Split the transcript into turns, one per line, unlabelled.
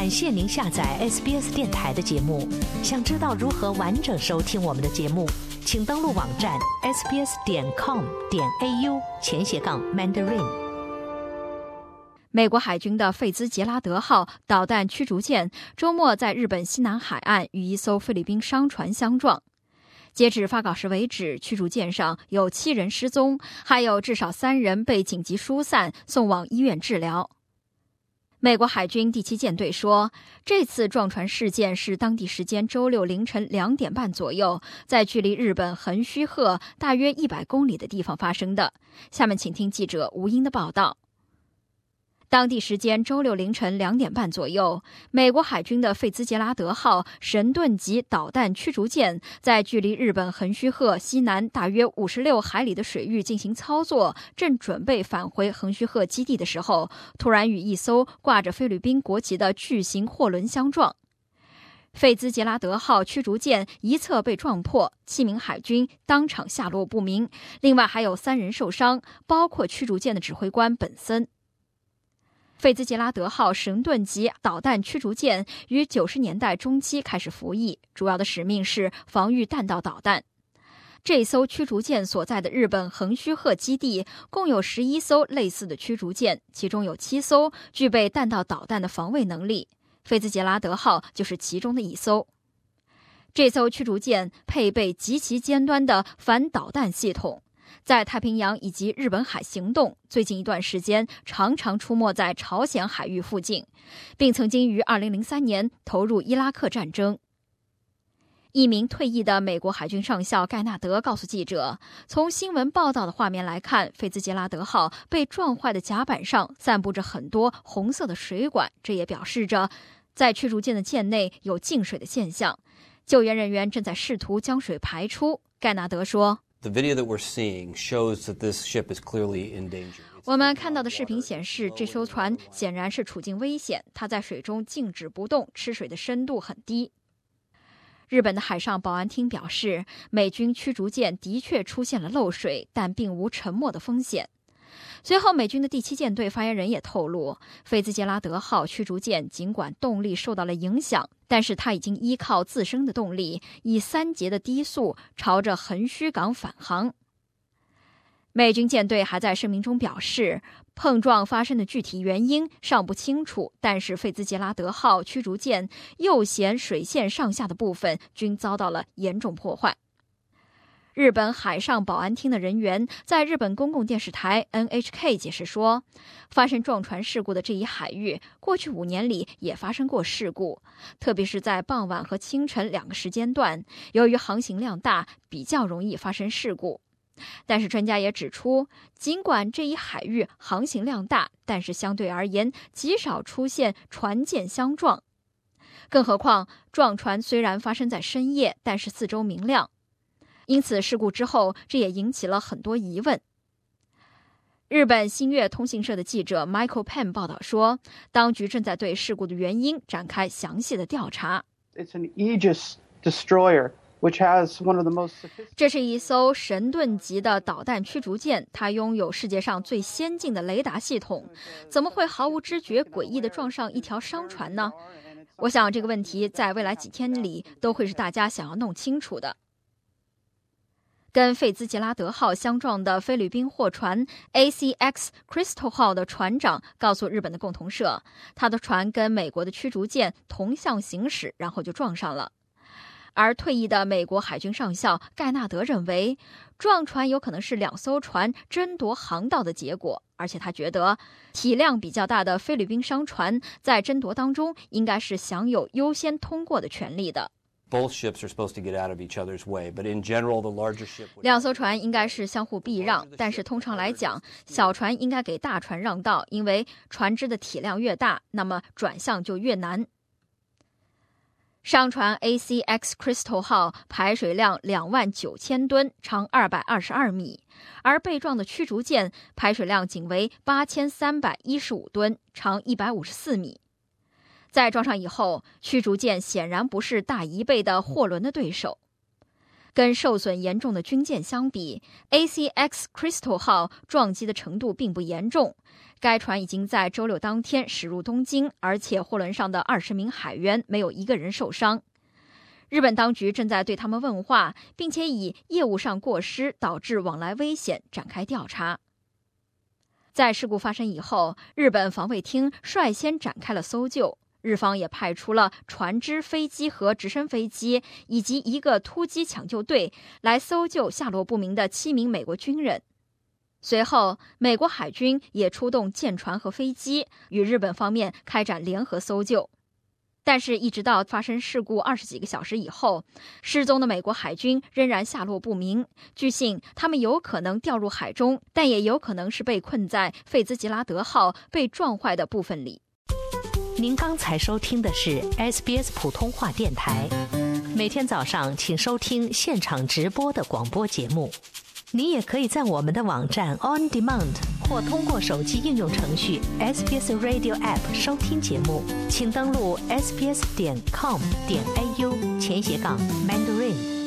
感谢您下载 SBS 电台的节目。想知道如何完整收听我们的节目，请登录网站 sbs.com.au/mandarin。
美国海军的费兹杰拉德号导弹驱逐舰周末在日本西南海岸与一艘菲律宾商船相撞。截至发稿时为止，驱逐舰上有7人失踪，还有至少3人被紧急疏散送往医院治疗。美国海军第7舰队说，这次撞船事件是当地时间周六凌晨2点半左右，在距离日本横须贺大约100公里的地方发生的。下面请听记者吴英的报道。当地时间周六凌晨2点半左右，美国海军的费兹杰拉德号神盾级导弹驱逐舰在距离日本横须贺西南大约56海里的水域进行操作，正准备返回横须贺基地的时候，突然与一艘挂着菲律宾国旗的巨型货轮相撞。费兹杰拉德号驱逐舰一侧被撞破，7名海军当场下落不明，另外还有3人受伤，包括驱逐舰的指挥官本森。费兹杰拉德号神盾级导弹驱逐舰于90年代中期开始服役，主要的使命是防御弹道导弹。这艘驱逐舰所在的日本横须贺基地共有11艘类似的驱逐舰，其中有7艘具备弹道导弹的防卫能力，费兹杰拉德号就是其中的一艘。这艘驱逐舰配备极其尖端的反导弹系统，在太平洋以及日本海行动，最近一段时间常常出没在朝鲜海域附近，并曾经于2003年投入伊拉克战争。一名退役的美国海军上校盖纳德告诉记者，从新闻报道的画面来看，费兹杰拉德号被撞坏的甲板上散布着很多红色的水管，这也表示着在驱逐舰的舰内有进水的现象，救援人员正在试图将水排出。盖纳德说，我们看到的视频显示，这艘船显然是处境危险，它在水中静止不动，吃水的深度很低。日本的海上保安厅表示，美军驱逐舰的确出现了漏水，但并无沉没的风险。随后，美军的第7舰队发言人也透露，费兹杰拉德号驱逐舰尽管动力受到了影响，但是它已经依靠自身的动力，以3节的低速朝着横须港返航。美军舰队还在声明中表示，碰撞发生的具体原因尚不清楚，但是费兹杰拉德号驱逐舰右舷水线上下的部分均遭到了严重破坏。日本海上保安厅的人员在日本公共电视台 NHK 解释说，发生撞船事故的这一海域过去5年里也发生过事故，特别是在傍晚和清晨2个时间段，由于航行量大，比较容易发生事故。但是专家也指出，尽管这一海域航行量大，但是相对而言极少出现船舰相撞。更何况撞船虽然发生在深夜，但是四周明亮，因此事故之后这也引起了很多疑问。日本新月通信社的记者 Michael Penn 报道说，当局正在对事故的原因展开详细的调查。
It's an Aegis destroyer.
这是一艘神盾级的导弹驱逐舰，它拥有世界上最先进的雷达系统，怎么会毫无知觉诡异地撞上一条商船呢？我想这个问题在未来几天里都会是大家想要弄清楚的。跟费兹杰拉德号相撞的菲律宾货船 ACX Crystal 号的船长告诉日本的共同社，他的船跟美国的驱逐舰同向行驶，然后就撞上了。而退役的美国海军上校盖纳德认为，撞船有可能是2艘船争夺航道的结果，而且他觉得体量比较大的菲律宾商船在争夺当中应该是享有优先通过的权利的。2艘船应该是相互避让，但是通常来讲，小船应该给大船让道，因为船只的体量越大，那么转向就越难。商船 ACX Crystal 号排水量29000吨，长222米，而被撞的驱逐舰排水量仅为8315吨，长154米。在撞上以后，驱逐舰显然不是大1倍的货轮的对手。 跟受损严重的军舰相比， ACX Crystal 号撞击的程度并不严重。该船已经在周六当天驶入东京，而且货轮上的20名海员没有一个人受伤。日本当局正在对他们问话，并且以业务上过失导致往来危险展开调查。在事故发生以后，日本防卫厅率先展开了搜救，日方也派出了船只、飞机和直升飞机，以及一个突击抢救队来搜救下落不明的7名美国军人。随后，美国海军也出动舰船和飞机，与日本方面开展联合搜救。但是，一直到发生事故20几个小时以后，失踪的美国海军仍然下落不明。据信，他们有可能掉入海中，但也有可能是被困在费兹杰拉德号被撞坏的部分里。
您刚才收听的是 SBS 普通话电台，每天早上请收听现场直播的广播节目。你也可以在我们的网站 On Demand 或通过手机应用程序 SBS Radio App 收听节目，请登录 sbs.com.au/Mandarin。